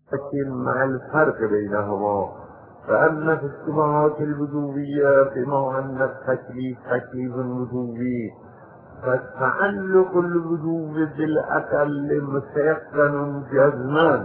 لكن مع الفرق بينهما، فأما في الشبهات الوجوبية بما أن التكليف تكليف وجوبي، فتعلق الوجوب بالأقل متيقن جزما،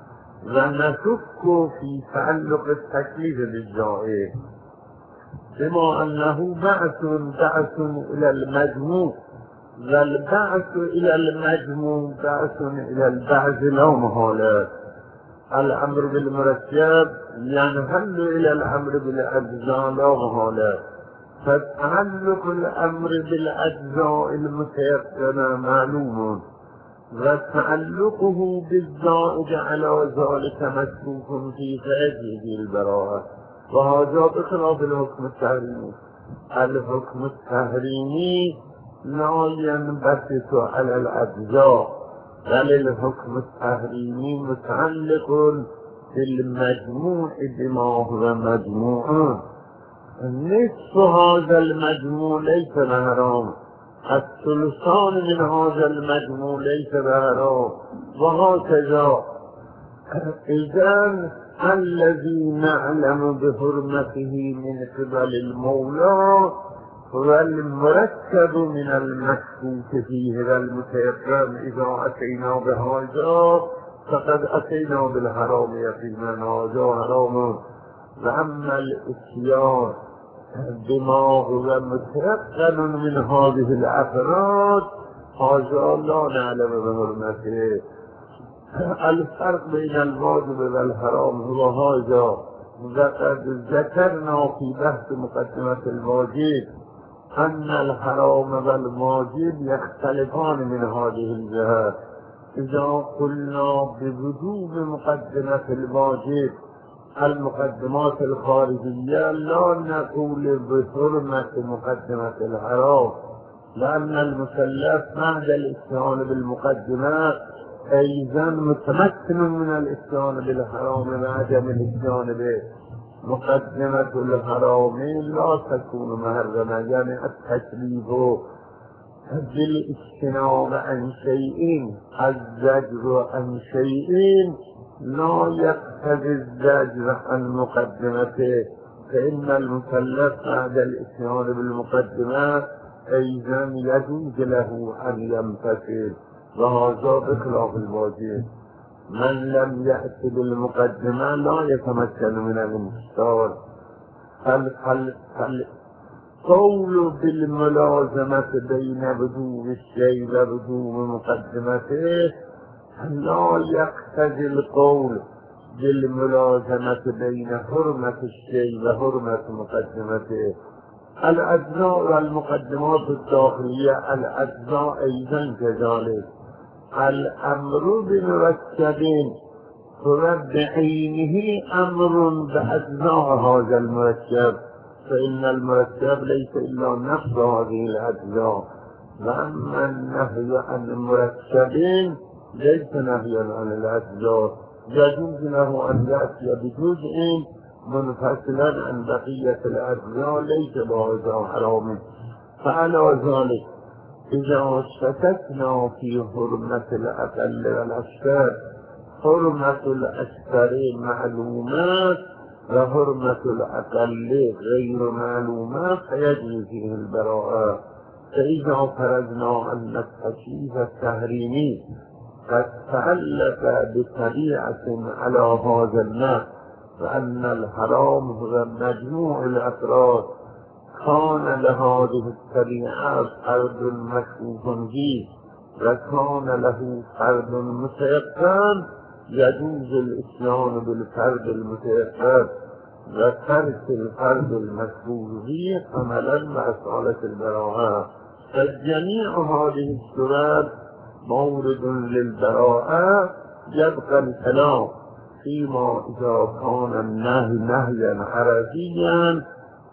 ونشك في تعلق التكليف بالزائد، بما أنه بعث إلى المجموع، والبعث إلى المجموع بعث إلى البعث لا محالة. الأمر بالمركب ينهل إلى الأمر بالأجزاء لا محالة، فتعلق الأمر بالأجزاء المتيقنة معلوم، وتعلقه بالزائد على ذلك مشكوك في فائده البراءة، وهذا بخلاف الحكم التحريمي. الحكم التحريمي لا ينبسط على الأجزاء، بل الحكم التحريمي متعلق بالمجموع بما هو مجموع. نصف هذا المجموع ليس بحرام، الثلثان من هذا المجموع ليس بحرام، وهكذا. إذن الذي نعلم بحرمته من قبل المولى هو المركب من المشكوك فيه والمتيقن. إذا أتينا بهذا فقد أتينا بالحرام يقينا، هذا حرام. وأما الإتيان بما هو متيقن من هذه الأفراد هذا لا نعلم بحرمته. الفرق بين الواجب والحرام هو هذا، وقد ذكرنا في بحث مقدمة الواجب أن الحرام والواجب يختلفان من هذه الجهات. إذا قلنا بوجوب مقدمة الواجب المقدمات الخارجية لا نقول بحرمة مقدمة الحرام، لأن المكلف بعد الاتيان بالمقدمات أيضا متمكن من الاتيان بالحرام وعدم الاتيان به. مقدمة الحرام لا تكون محرمة، يعني التكليف بالاجتناب عن شيء، الزجر عن شيء لا يقتضي الزجر عن مقدمته، فإن المكلف بعد الاتيان بالمقدمات أيضا يجوز له أن يمتثل، وهذا بخلاف الواجب. من لم يأت بالمقدمة لا يتمكن من الامتثال. القول بالملازمة بين وجوب الشيء ووجوب مقدمته لا يقتضي القول بالملازمة بين حرمة الشيء وحرمة مقدمته. الأجزاء والمقدمات الداخلية الأجزاء أيضا كذلك. الأمر بمركب هو بعينه أمر بأجزاء هذا المركب، فإن المركب ليس إلا نفس هذه الأجزاء. وأما النهي عن المركبين ليس نهيا عن الأجزاء، يجوز له أن يأتي بجزء منفصلا عن بقية الأجزاء ليس بهذا حرام. فعلى ذلك إذا شككنا في حرمة الأقل والأكثر، حرمة الأكثر معلومات وحرمة الأقل غير معلومات فيجري فيه البراءة. فإذا فرضنا أن التكليف التحريمي قد تعلق بطبيعة على هذا النحو، وأن الحرام هو مجموع الأفراد كان لهذه الطبيعة فرد مشكوك فيه وكان له فرد متيقن، يجوز الاتيان بالفرد المتيقن وترك الفرد المشكوك فيه عملا مع صالة البراءة. فجميع هذه الصورات مورد للبراءة. يبقى الكلام فيما إذا كان النهي نهيا عرفيا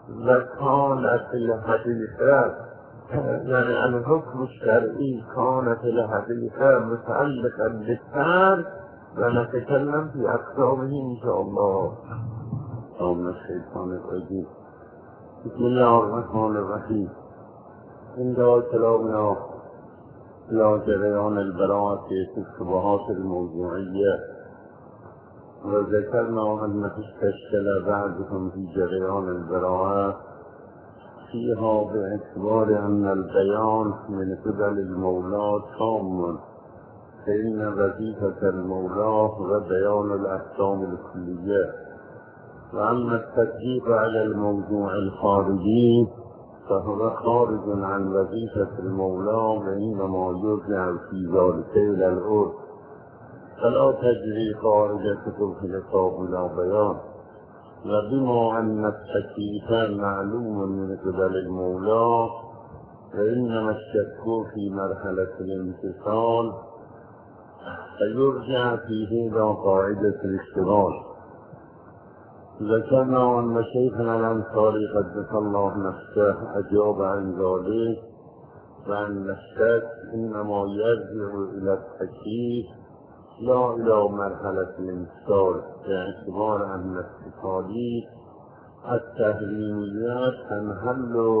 وكانت الحقيقة، يعني الحكم الشرعي كانت الحقيقة متعلقا بالفعل، ونتكلم في أقسامه إن شاء الله. من الشيطان الرجيم. بسم الله الرحمن الرحيم. عند كلامنا إلى جريان البراءة في الشبهات الموضوعية وذكرنا أن تشكل بعضهم في جريان البراءة فيها باعتبار أن البيان من قبل المولى تام، فإن وظيفة المولى هو بيان الأحكام الكلية، وأما التطبيق على الموضوع الخارجي فهو خارج عن وظيفة المولى، وإنما يرجع في ذلك إلى العرف، فلا تجري خارجة الخطاب إلى بيان. وبما أن التكليف معلوم من قبل المولى، فإنما الشك في مرحلة الامتثال، فيرجع فيه إلى قاعدة الاشتغال. ذكرنا أن شيخنا الأنصاري قدس الله نفسه أجاب عن ذلك، وأن الشك إنما يرجع إلى التكليف لا إلى مرحلة الامتثال، باعتبار أن التكاليف التحريميات تنحل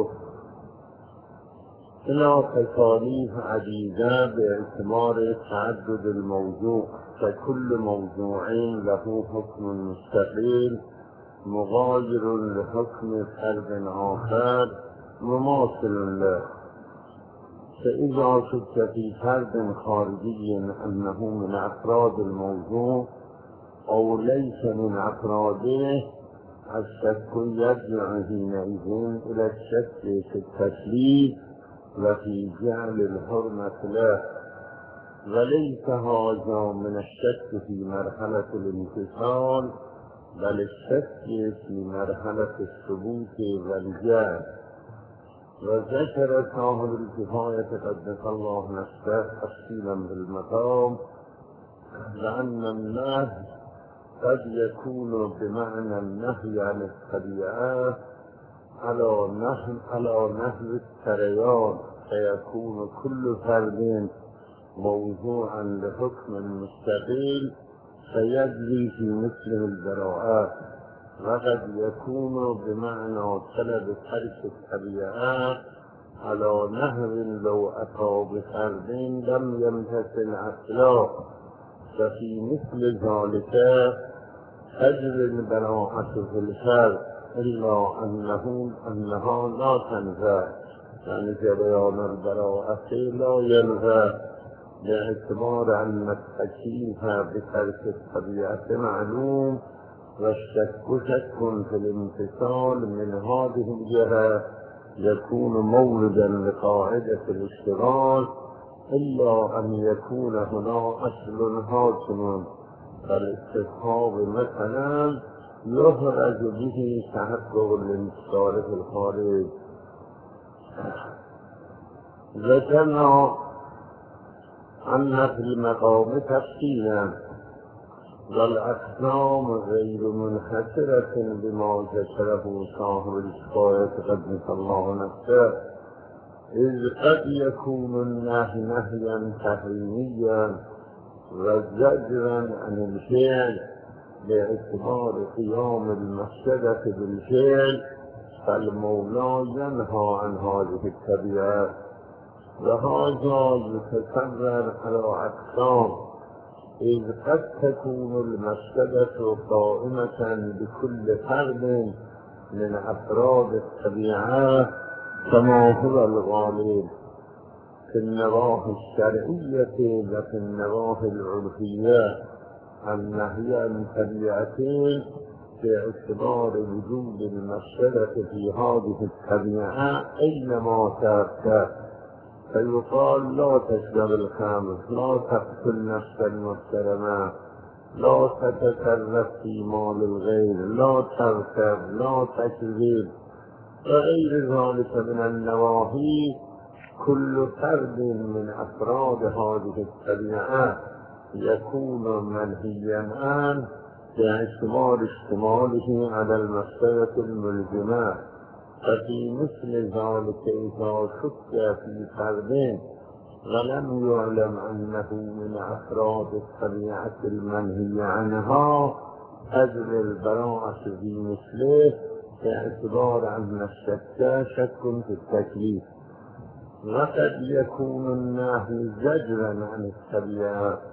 إلى تكاليف عديدة باعتبار تعدد الموضوع، فكل موضوع له حكم مستقل مغاير لحكم فرد آخر مماثل له. فإذا شك في فرد خارجي أنه من أفراد الموضوع أو ليس من أفراده، الشك يرجع حينئذ إلى الشك في التكليف وفي جعل الحرمة له، وليس هذا من الشك في مرحلة الامتثال، بل الشك في مرحلة الثبوت والجعل. وذكر صاحب الكفاية قدس الله نفسه تفصيلا بالمقام لأن النهي قد يكون بمعنى النهي عن الطبيعة على نحو السريان، فيكون كل فرد موضوعا لحكم مستقل فيجري في مثله البراءات، وقد يكون بمعنى طلب ترك الطبيعة على نحو لو أتى بفرد لم يمتثل أصلا، ففي مثل ذلك تجري البراءة في الفرد، إلا أنها لا تنفع، يعني جريان البراءة لا ينفع، باعتبار أن التكليف بترك الطبيعة معلوم، والشك شك في الامتثال من هذه الجهة يكون موردا لقاعدة الاشتغال، إلا أن يكون هنا أصل حاكم فالاستصحاب مثلا يخرج به تحقق الانتصار في الخارج. ذكرنا أن في المقام تفصيلا، والأقسام غير منحصرة بما ذكره صاحب الكفاية قدس الله نفسه، إذ قد يكون النهي نهيا تحريميا وزجرا عن الفعل باعتبار قيام المفسدة بالفعل، فالمولى ينهى عن هذه الطبيعة، وهذا يتصور على أقسام، إذ قد تكون المفسدة قائمة بكل فرد من أفراد الطبيعة كما هو الغالب في النواحي الشرعية وفي النواحي العرفية، النهي عن طبيعتين باعتبار وجود المفسدة في هذه الطبيعة أينما كانت، فيقال لا تشرب الخمر، لا تقتل نفس المحترمة، لا تتصرف في مال الغير، لا تغتاب، لا تكذب، وغير ذلك من النواهي. كل فرد من أفراد هذه الطبيعة يكون منهيا عنه باعتبار اشتماله على المفسدة الملزمة، ففي مثل ذلك إذا شك في فرد ولم يعلم أنه من أفراد الطبيعة المنهي عنها تجري البراءة في مثله باعتبار أن الشك شك في التكليف. وقد يكون النهي زجرا عن الطبيعة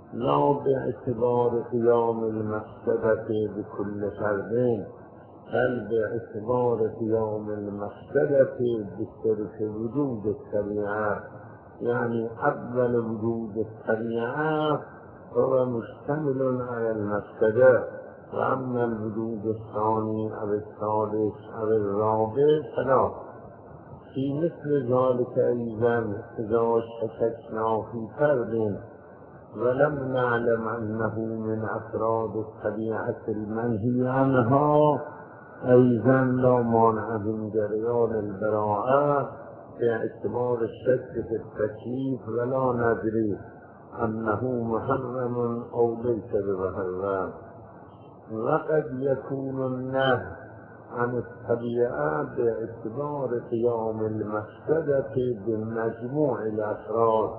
لا باعتبار قيام المفسدة بكل فرد، بل باعتبار قيام المفسدة بصرف وجود الشريعة. يعني أفضل وجود الشريعة هو مشتمل على المفسدة، وأما الوجود الثاني أو الثالث أو الرابع فلا. في مثل ذلك أيضا إذا شككنا في فرد ولم نعلم أنه من أفراد الطبيعة المنهي عنها، أيضا لا مانع من جريان البراءة باعتبار الشك في التكليف، ولا ندري أنه محرم أو ليس بمحرم. وقد يكون النهي عن الطبيعة باعتبار قيام المفسدة بمجموع الأفراد،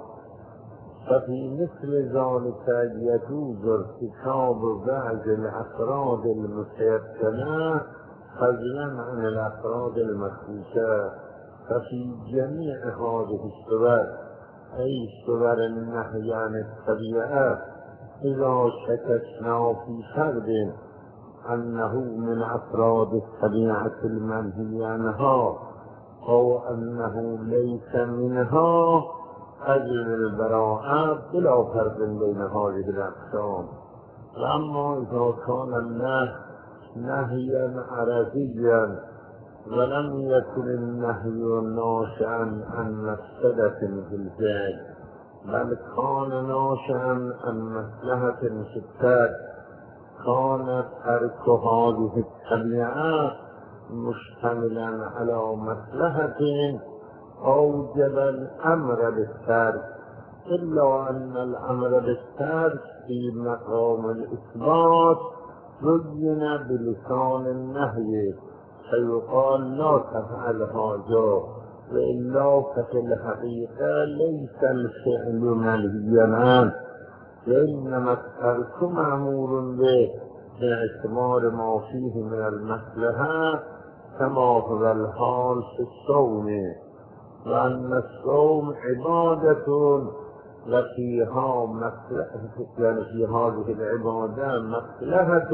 ففي مثل ذلك يجوز ارتكاب بعض الأفراد المتيقنة فضلا عن الأفراد المخصوصة. ففي جميع هذه الصور، أي صور النهي عن الطبيعة، إذا شككنا في فرد أنه من أفراد الطبيعة المنهي عنها أو أنه ليس منها، أجل البراءة بلا فرق بين هذه الأقسام. وأما إذا كان النهي نهيا عرضيا ولم يكن النهي ناشئا عن مفسدة في الفعل، بل كان ناشئا عن مصلحة في الترك، كان ترك هذه الطبيعة مشتملا على مصلحة أوجب الأمر بالترك، إلا أن الأمر بالترك في مقام الإثبات بين بلسان النهي، فيقال لا تفعل هذا، وإلا ففي الحقيقة ليس الفعل منهيا عنه، وإنما الترك مأمور به باعتبار ما فيه من المصلحة، كما هو الحال في الصوم، وأن الصوم عبادة وفيها مصلحة، يعني في هذه العبادة مصلحة،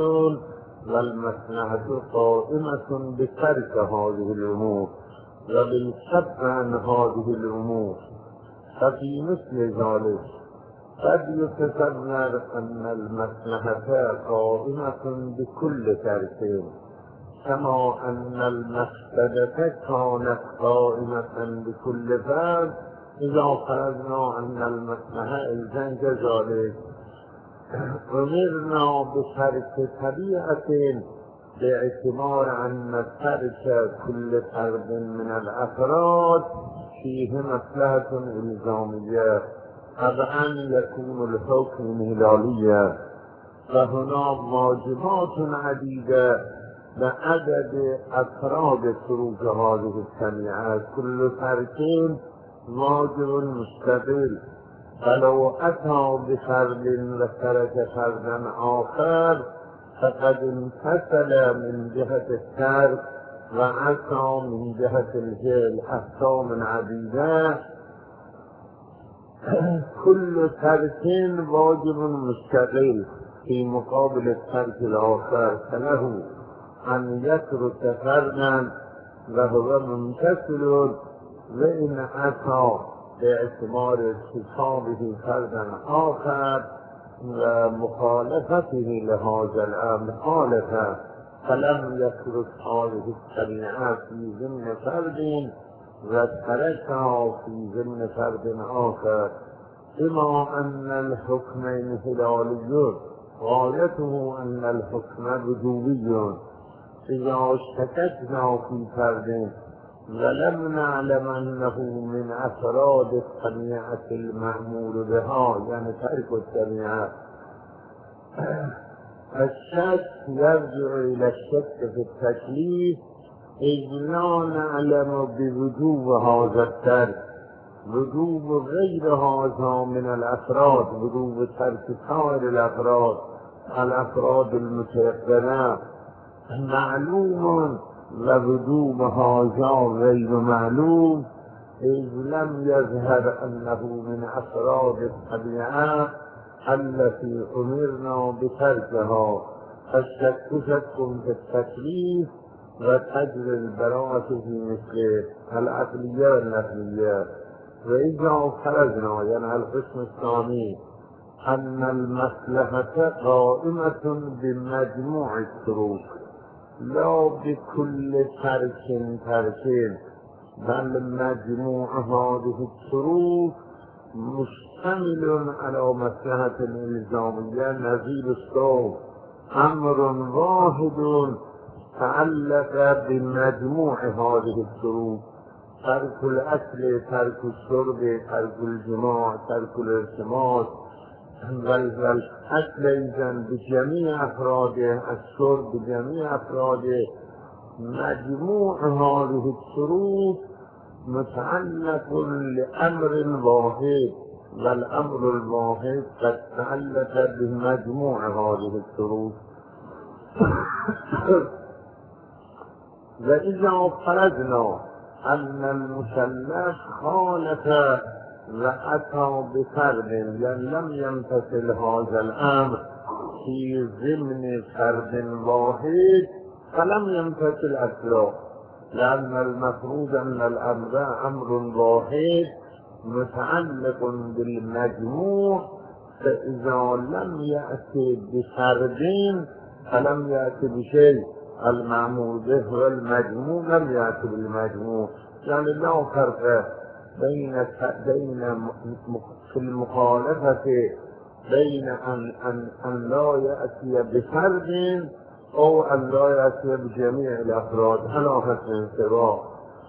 والمصلحة قائمة بترك هذه الأمور وبالكف عن هذه الأمور. ففي مثل ذلك قد يتصور أن المصلحة قائمة بكل ترك، كما أن المفسدة كانت قائمة بكل فرد، إذا فرضنا أن المصلحة إذن كذلك. أمرنا بترك طبيعة باعتبار أن ترك كل فرد من الأفراد فيه مصلحة إلزامية، طبعا يكون الحكم هلاليا، فهنا واجبات عديدة بعدد أفراد سلوك هذه الشريعة، كل ترك واجب مستقل، فلو أتى بفرد وترك فردا آخر فقد انفصل من جهة الترك وعصى من جهة الفعل أحكام عديدة. كل ترك واجب مستقل في مقابل الترك الآخر، فله أن يترك فردا وهو منفصل، وإن أتى باعتبار ارتكابه فردا آخر ومخالفته لهذا الأمر خالفه، فلم يترك هذه الشريعة في ضمن فرد وتركها في ضمن فرد آخر، بما أن الحكمين هلالي غايته أن الحكم وجوبي. إذا شككنا في فرد ولم نعلم أنه من أفراد الطبيعة المأمور بها، يعني ترك الطبيعة، الشك يرجع إلى الشك في التكليف، إذ لا نعلم بوجوب هذا الترك، وجوب غير هذا من الأفراد، وجوب ترك سائر الأفراد المتيقنة معلوم، ووجوب هذا غير معلوم، إذ لم يظهر أنه من أفراد الطبيعة التي أمرنا بتركها فالشك في التكليف وتجري البراءة في مثل العقلية والنقلية. وإذا فرضنا يعني القسم الثاني أن المصلحة قائمة بمجموع الشروط لا بكل تركين، بل مجموع هذه الشروط مشتمل على مصلحة الإلزامية نظير الصوم أمر واحد تعلق بمجموع هذه الشروط: ترك الأكل، ترك الشرب، ترك الجماع، ترك الارتباط. والأكل إذن بجميع أفراده، الشرب بجميع أفراده. مجموع هذه الشروط متعلق لأمر واحد، والأمر الواحد قد تعلق بمجموع هذه الشروط. وإذا فرضنا أن المكلف خالف وأتى بفرد لم يمتثل هذا الأمر في ضمن فرد واحد فلم يمتثل أصلا، لأن المفروض أن الأمر أمر واحد متعلق بالمجموع، فإذا لم يأتي بفرد فلم يأتي بشيء، المعمول به والمجموع لم يأتي بالمجموع. يعني لا فرق بين في المخالفة بين أن لا يأتي بفرد أو أن لا يأتي بجميع الأفراد على حسب الانتباه.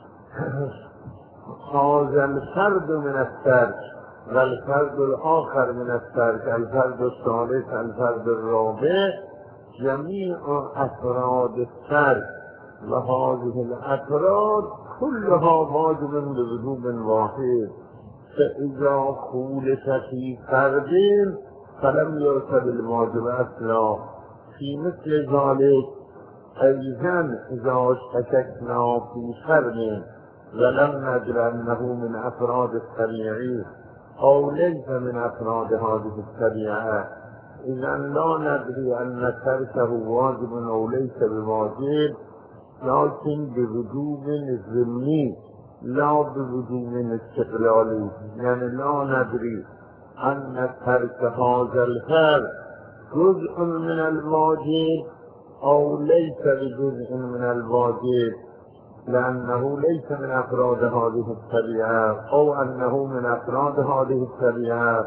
هذا الفرد من الترك والفرد الآخر من الترك، الفرد الثالث، الفرد الرابع، جميع أفراد الترك، وهذه الأفراد كلها واجب بوجوب واحد. فإذا خولف في فرد فلم يرتب الواجب أصلا. في مثل ذلك أيضا إذا شككنا في فرد ولم ندر أنه من أفراد الطبيعي أو ليس من أفراد هذه الطبيعة، إذا لا ندري أن تركه واجب أو ليس بواجب، لكن بوجوب ضمني لا بوجوب استقلالي. يعني لا ندري أن ترك هذا الفرد جزء من الواجب أو ليس بجزء من الواجب، لأنه ليس من أفراد هذه الطبيعة أو أنه من أفراد هذه الطبيعة،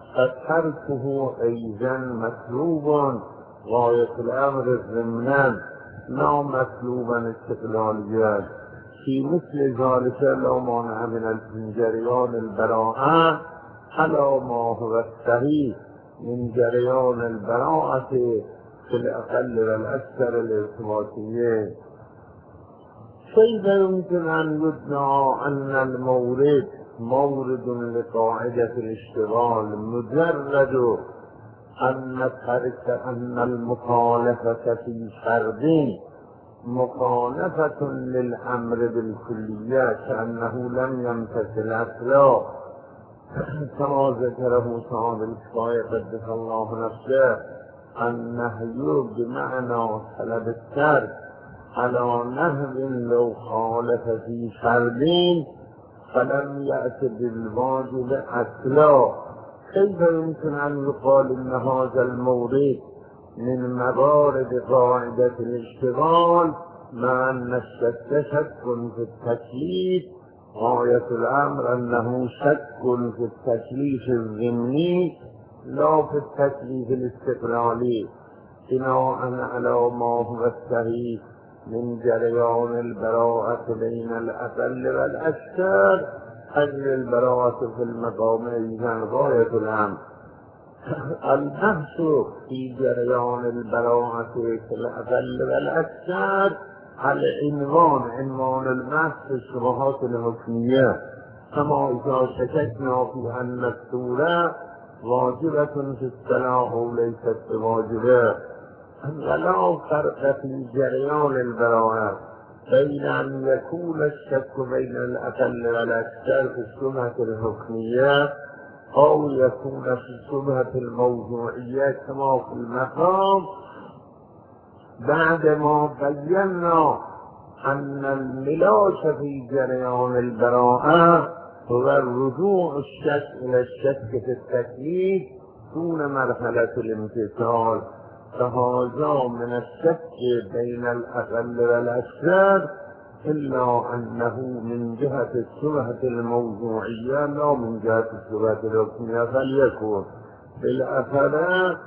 فتركه أيضا مطلوب غاية الأمر ضمنا لا مطلوبا استقلاليا. في مثل ذلك لو مانع من جريان البراءة على ما هو الصحيح من جريان البراءة في الأقل والأكثر الارتباطيين. كيف يمكن أن يدعى أن المورد مورد لقاعدة الاشتغال مجرد أن ترك أن المخالفة في فرد مخالفة للأمر بالكلية كأنه لم يمتثل أصلا، كما ذكره صاحب الكفاية قدس الله نفسه: النهي بمعنى طلب الترك على نهج لو خالف في فرد فلم يأت بالواجب أصلا. كيف يمكن أن يقال إن هذا المورد من موارد قاعدة الاشتغال مع أن الشك شك في التكليف؟ غاية الأمر أنه شك في التكليف الضمني لا في التكليف الاستقلالي، بناء على ما هو الصحيح من جريان البراءة بين الأقل والأكثر. أجل البراءة في المقام إذن غاية الأمر. البحث في جريان البراءة في الأقل والأكثر على عنوان البحث في الشبهات الحكمية، كما إذا شككنا في أن الصورة واجبة في الصلاة أو ليست بواجبة. ولا فرق في جريان البراءة بين أن يكون الشك بين الأقل والأكثر في الشبهة الحكمية أو يكون في الشبهة الموضوعية كما في المقام بعدما بينا أن الملاك في جريان البراءة هو الرجوع الشك إلى الشك في التكليف دون مرحلة الامتثال، فهذا من الشك بين الأقل والأكثر، إلا أنه من جهة الشبهة الموضوعية لا من جهة الشبهة الحكمية، فليكن بالأخلاق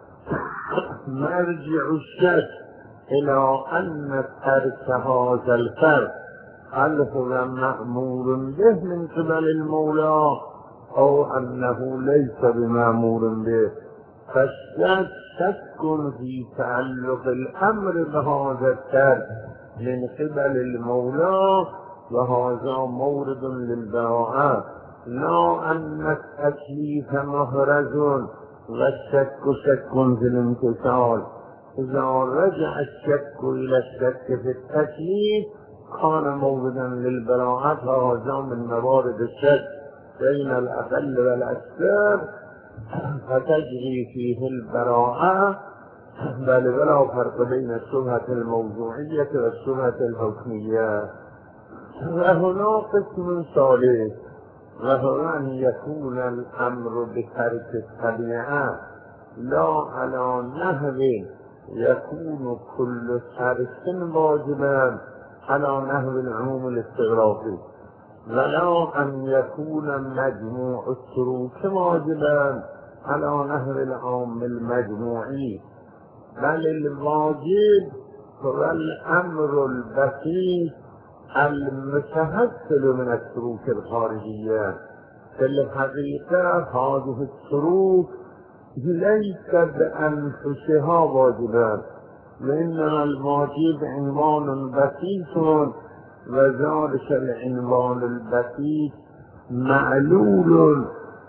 مرجع الشك إلى أن ترك هذا الفرق هل هو مأمور به من قبل المولى أو أنه ليس بمأمور به، فالشك شك في تعلق الأمر بهذا الترك من قبل المولى، وهذا مورد للبراءة، لا أن التكليف محرز والشك شك في الامتثال. إذا رجع الشك إلى الشك في التكليف كان موردا للبراءة، فهذا من موارد الشك بين الأقل والأكثر، فتجري فيه البراءة، بل ولا فرق بين الشبهة الموضوعية والشبهة الحكمية. وهنا قسم ثالث، وهو أن يكون الأمر بترك الطبيعة لا على نحو يكون كل ترك واجبا على نحو العموم الاستغراقي، ولا أن يكون مجموع التروك واجبا على نحو العام المجموعي، بل الواجب هو الأمر البسيط المتحصل من التروك الخارجية. في الحقيقة هذه التروك ليس بأنفسها واجبا، وإنما الواجب عنوان بسيط، وذلك العنوان البسيط معلول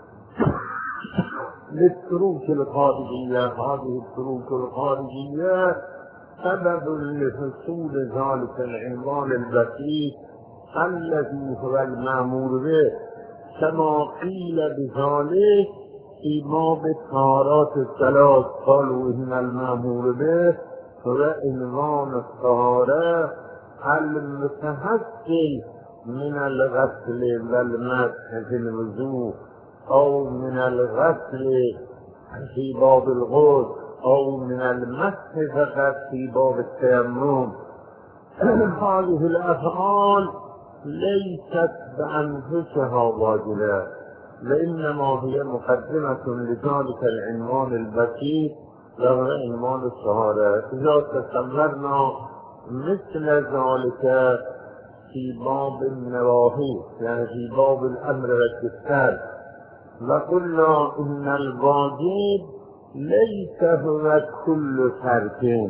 للتروك الخارجية. هذه التروك الخارجية سبب لحصول ذلك العنوان البسيط الذي هو المأمور به، كما قيل بذلك في باب الطهارات الثلاث، قالوا إن المأمور به هو عنوان الطهارة المتحصل من الغسل والمسح في الوضوء، أو من الغسل في باب الغسل، أو من المسح فقط في باب التيمم. هذه الأفعال ليست بأنفسها واجبة، وإنما هي مقدمة لذلك العنوان البسيط وهو عنوان الطهارة. إذا تصورنا مثل ذلك في باب النواهي، يعني في باب الأمر والتكفير، وقلنا إن الواجب ليس هو كل ترك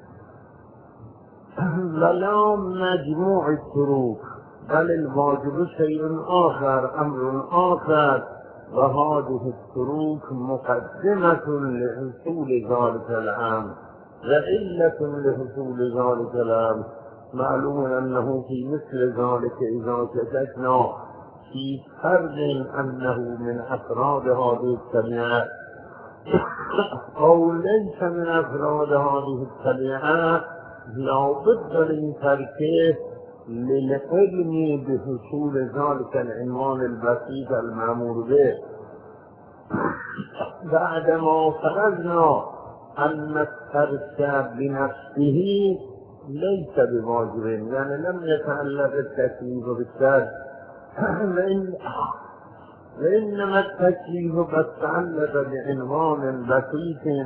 ولا مجموع التروك، بل الواجب شيء آخر، أمر آخر، وهذه التروك مقدمة لحصول ذلك الأمر وعلة لحصول ذلك الأمر. معلوم أنه في مثل ذلك إذا شككنا في فرد أنه من أفراد هذه الطبيعة أو ليس من أفراد هذه الطبيعة، لا بد من تركه للعلم بحصول ذلك العنوان البسيط المأمور به. بعدما فرضنا أن الترك بنفسه ليس بواجب، يعني لم يتعلق التكليف بالترك، وإنما التكليف قد تعلق بعنوان بسيط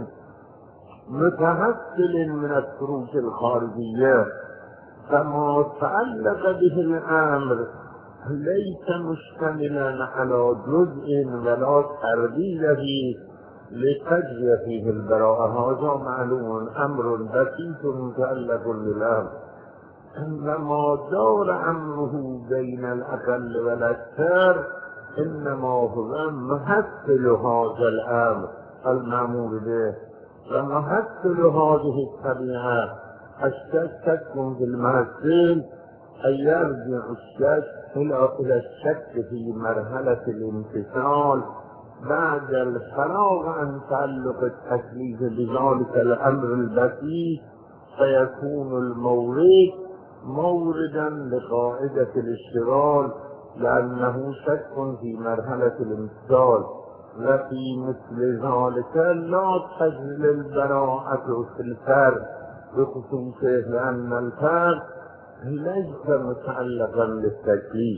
متحصل من التروك الخارجية، فما تعلق به الأمر ليس مشتملا على جزء ولا ترديد فيه لتجري فيه البراءة. هذا معلوم أمر بسيط متعلق بالأمر، إنما دور أمره بين الأقل والأكثر إنما هو محصل هذا الأمر المأمور به، ومحصل هذه الطبيعة. الشك في المحصل أن يرجع الشك إلى الشك في مرحلة الامتثال بعد الفراغ عن تعلق التكليف بذلك الأمر البسيط فيكون المورد موردا لقاعدة الاشتغال، لأنه شك في مرحلة الامتثال، وفي مثل ذلك لا تجل البراءة في الفرد بخصوصه، لأن الفرد ليس متعلقا بالتكليف،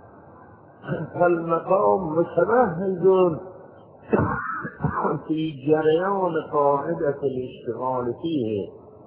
فالمقام متمهد في جريان قاعدة الاشتغال فيه.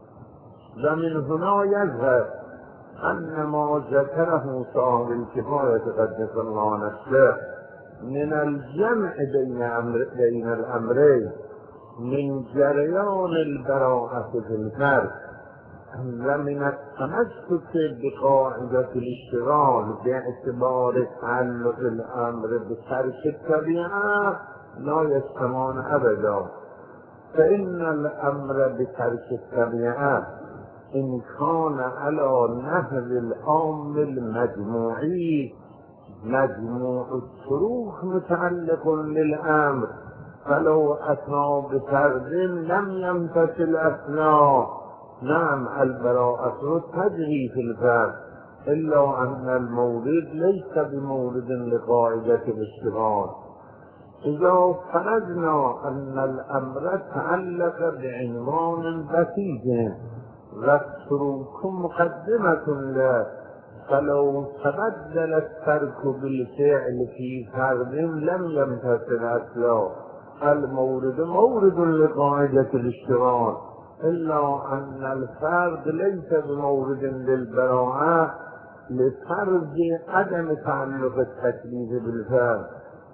ومن هنا يظهر أن ما ذكره صاحب الكفاية قدس الله نفسه من الجمع بين الأمرين من جريان البراءة في الفرد ومن التمسك بقاعدة الاشتغال باعتبار تعلق الأمر بترك الطبيعة لا يستمان أبدا، فإن الأمر بترك الطبيعة إن كان على نحو العام المجموعي مجموع الشروط متعلق للأمر، فلو أتى بفرد لم يمتثل أثناء نعم البراءة تجري في الفرد، إلا أن المورد ليس بمورد لقاعدة الاشتغال. إذا فرضنا أن الأمر تعلق بعنوان بسيط والترك مقدمة له، فلو تبدل الترك بالفعل في فرد لم يمتثل أصلا، المورد مورد لقاعدة الاشتغال، إلا أن الفرد ليس بمورد للبراءة لفرض عدم تعلق التكليف بالفرد.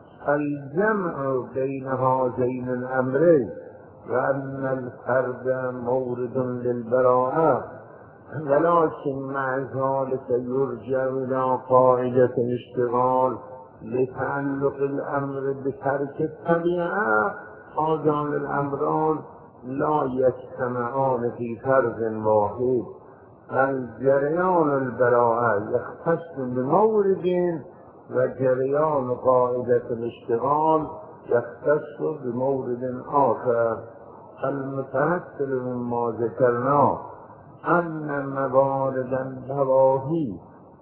الجمع بين هذين الأمرين وأن الفرد مورد للبراءة، ولكن مع ذلك يرجع إلى قاعدة الاشتغال لتعلق الأمر بترك الطبيعة، هذان الأمران لا يجتمعان في فرد واحد، بل جريان البراءة يختص بمورد وجريان قاعدة الاشتغال يختص بمورد آخر. المتحصل مما ذكرناه أن موارد النواهي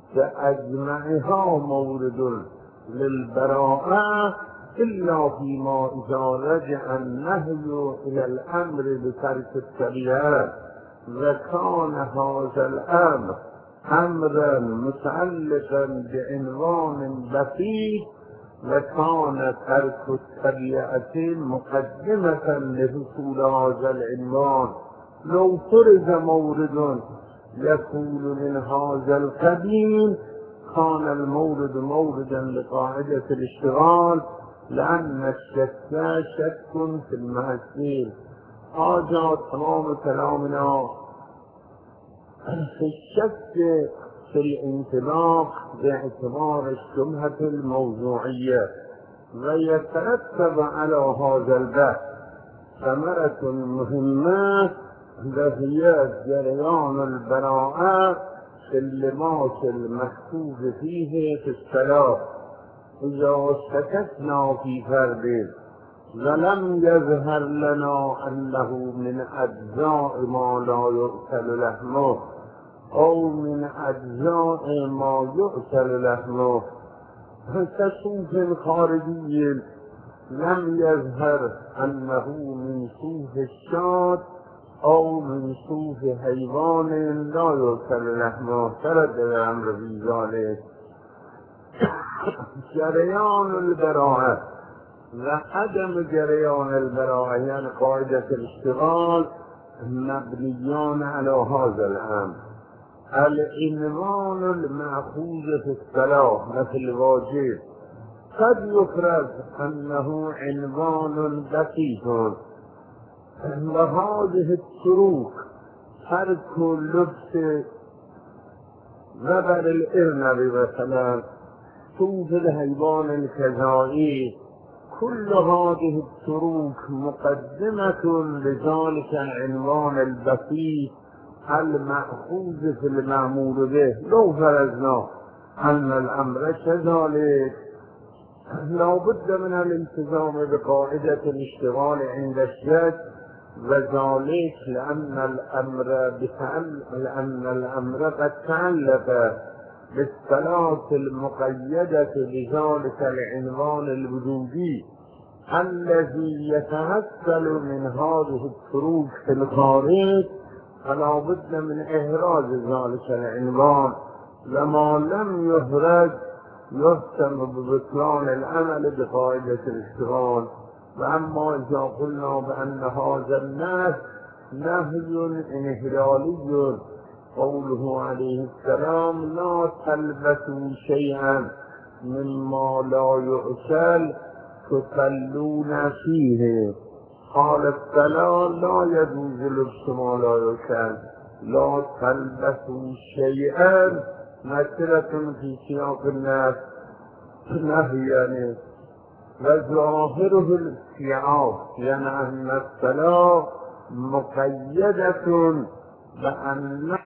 بأجمعها مورد للبراءة، إلا فيما إذا رجع النهي إلى الأمر بترك الطبيعة وكان هذا الأمر أمرا متعلقا بعنوان بسيط، وكان ترك الطبيعة مقدمة لحصول هذا العنوان. لو فرض مورد يكون من هذا القبيل كان المورد موردا لقاعدة الاشتغال، لأن الشك شك في المحصول. هذا تمام كلامنا في الشك في الانطلاق باعتبار الشبهة الموضوعية، ويترتب على هذا البحث ثمرة مهمة وهي جريان البراءة في اللباس المحفوظ فيه في الصلاة. إذا سكتنا في فرد ولم يظهر لنا أنه من أجزاء ما لا يؤكل لحمه أو من أجزاء ما يؤكل لحمه كصوف خارجي لم يظهر أنه من صوف الشاة أو من صوف حيوان لا يؤكل لحمه، تردد الأمر في ذلك. جريان البراءة وعدم جريان البراءة يعني قاعدة الاشتغال مبنيان على هذا الأمر. العنوان المأخوذ في الصلاة مثل الواجب قد يفرض أنه عنوان دقيق، وهذه التروك ترك لبس وبر الإرنب مثلا، صوف الحيوان الكذائي، كل هذه التروك مقدمة لذلك العنوان البسيط المأخوذ في المعمول به. لو فرضنا أن الأمر كذلك لا بد من الالتزام بقاعدة الاشتغال عند الشك، وذلك لأن الأمر قد تعلق بالصلاة المقيدة بذلك العنوان الوجودي الذي يتمثل من هذه التروك في الخارج، فلا بد من إهراج ذلك العنوان، وما لم يهرج يحكم ببطلان العمل بقاعدة الاشتغال. وأما إذا قلنا بأن هذا النهي نهي انحلالي، قوله عليه السلام لا تلبسوا شيئا مما لا يؤكل تفلون فيه، قال السلام لا يجوز لبس ما لا يؤكل، لا تلبسوا شيئا نكرة في سياق الناس نهيا، وظاهره الاستيعاب، يعني أن الصلاة مقيدة بأن